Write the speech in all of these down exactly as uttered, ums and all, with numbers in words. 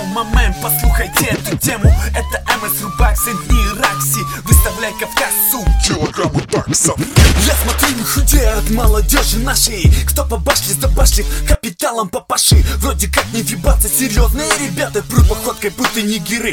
мамэн, послухайте эту тему. Это МС Рубак, Сент-Дни, Ракси. Выставляй Кавказ, сук, килограммы баксов. Я смотрю, не худея от молодежи нашей. Кто по башне за башни, капиталом папаши. Вроде как не въебаться, серьезные ребята прут походкой, будто нигеры.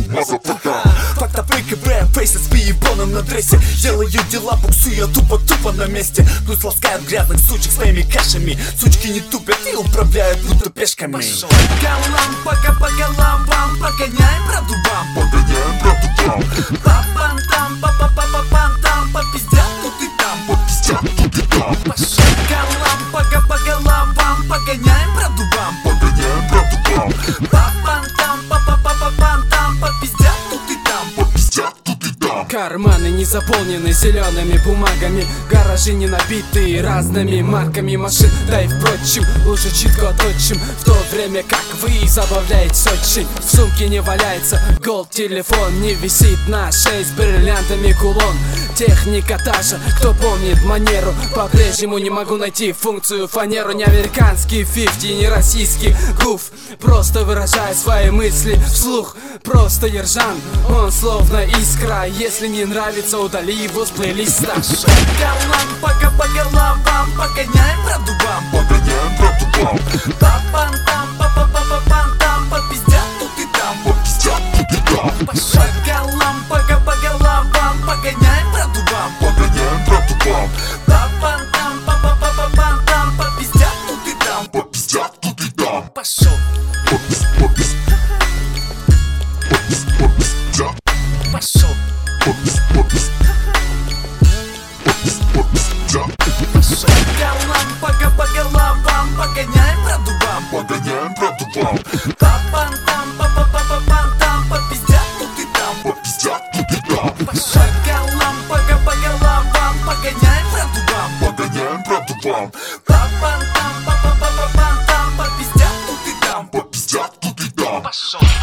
Факта ПКБ, фейсы с выебоном на дрессе. Делаю дела, буксую тупо-тупо на месте. Плюс ласкают грязных сучек своими кашами. Сучки не тупят и управляют будто пешками. Пошел. Голам, пока по головам, погоняем правду вам. Погоняем правду вам. Папантам, папа-папа-пантам, попиздят тут и там. Попиздят тут и там. Пошел. Голам, пока по головам, погоняем правду вам. Погоняем правду вам. Папантам, папа-папа-пантам, попиздят тут и там. Попиздят тут и там. Карманы не заполнены зелеными бумагами, гаражи не набиты разными марками машин. Да и впрочем, лучше читко оточим, в то время как вы забавляетесь очень. В сумке не валяется голд телефон, не висит на шее с бриллиантами кулон. Техника та же, кто помнит манеру. По-прежнему не могу найти функцию фанеру. Не американский фифти, не российский грув. Просто выражая свои мысли вслух. Просто ержан, он словно искра. Если не нравится, удали его с плейлиста. Голам, пока по головам, погоняем правду вам. Погоняем правду вам. Папантам, папа-папа-пантам, попиздят тут и там. Попиздят тут и там. Пошел. Голам, пока по головам, погоняем правду вам. Погоняем правду вам. Папантам, папа-папа-пантам, попиздят тут и там. Попиздят тут и там. Пошел. Попиз, попиз. Попиз, попиздят. Пошел. Попиз, попиз. Попиз, попиздят. Пошел. Голам, пока по головам, погоняем правду вам. Погоняем правду вам. Папантам, папа-папа-пантам, попиздят тут и там. Попиздят тут и там. Пошел. Голам, пока по головам, погоняем правду вам. Погоняем правду вам. Папантам, папа-папа-пантам, попиздят тут и там. Попиздят тут и там. Пошел.